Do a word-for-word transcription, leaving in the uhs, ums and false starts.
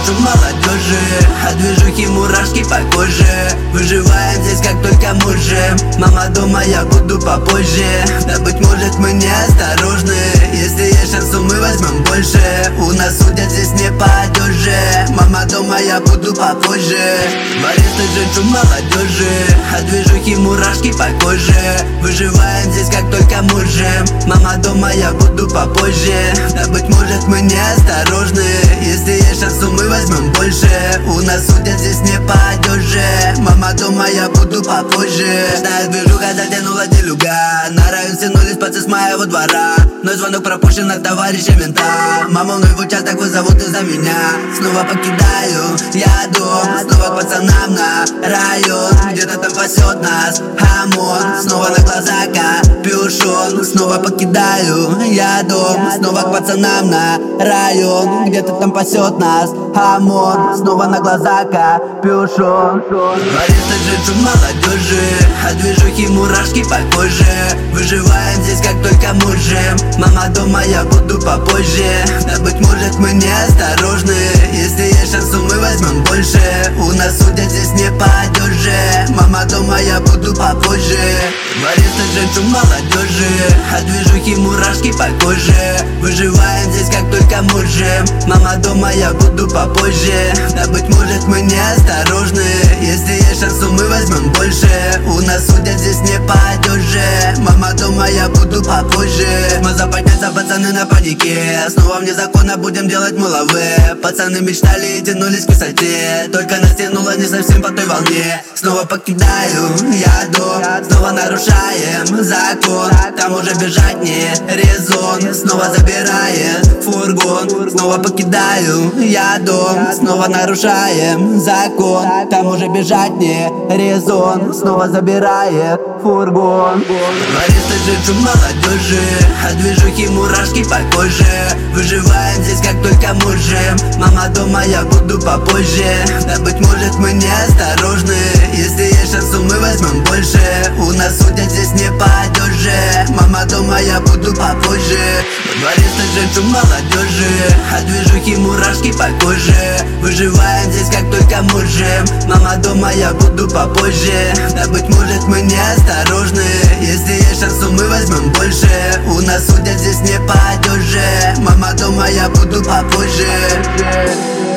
встречу молодежи, от движухи мурашки по коже. Выживаем здесь как только можем. Мама дома, я буду попозже. Да быть может мы неосторожны. Если есть шанс, то мы возьмем больше. У нас судят здесь не по одежде. Мама дома, я буду попозже. В аресты жечу молодежи, от движухи мурашки по коже. Выживаем здесь как только можем. Мама дома, я буду попозже. Да быть может мы неосторожны. Если есть шанс, то мы возьмем больше. У нас судят здесь не по одежде. Мама дома, я буду попозже. Знаю, движуха затянула делюга. На район стянулись пацы с моего двора. Но звонок пропущен от товарища мента. Мама мной в участок вызовут из-за меня. Снова покидаю я дом. Снова к пацанам на район. Где-то там пасет нас ОМОН. Снова на глаза капюшон. Снова покидаю я дом. Снова к пацанам на район. Где-то там пасет нас ОМОН. Снова на глаза капюшон. В арестах жечу молодежи, от движухи мурашки по коже. Выживаем здесь как только можем. Мама дома, я буду попозже. Да быть может мы неосторожны. Если есть шанс, то мы возьмем больше. У нас судят здесь не по одежде. Мама дома, я буду попозже. В арестах жечу молодежи, от движухи мурашки по коже. Выживаем здесь как только можем. Мама дома, я буду попозже. Да быть может мы неосторожны. Если есть шанс, то мы возьмем больше. У нас судят здесь не по одежде. Мама дома, я буду попозже. Мы западнятся, пацаны на панике. Снова вне закона будем делать мыловые. Пацаны мечтали и тянулись к высоте. Только нас тянуло не совсем по той волне. Снова покидаю я дом. Снова нарушаем закон. Там уже бежать не резон. Снова забирает фургон. Снова покидаю я дом. Снова нарушаем закон. Там уже бежать не резон. Снова забирает фургон. В арестах жечу молодежи, от движухи мурашки по коже. Выживаем здесь как только можем. Мама дома, я буду попозже. Да быть может мы неосторожны. Если есть шанс, то мы возьмем больше. У нас судят здесь не по одежде. Мама дома, я буду попозже. В арестах жечу молодежи, от движухи мурашки по коже. Выживаем здесь как только можем. Мама дома, я буду попозже. Да быть может мы неосторожны. Если есть шанс, то мы возьмем больше. У нас судят здесь не по одежде. Мама дома, я буду попозже.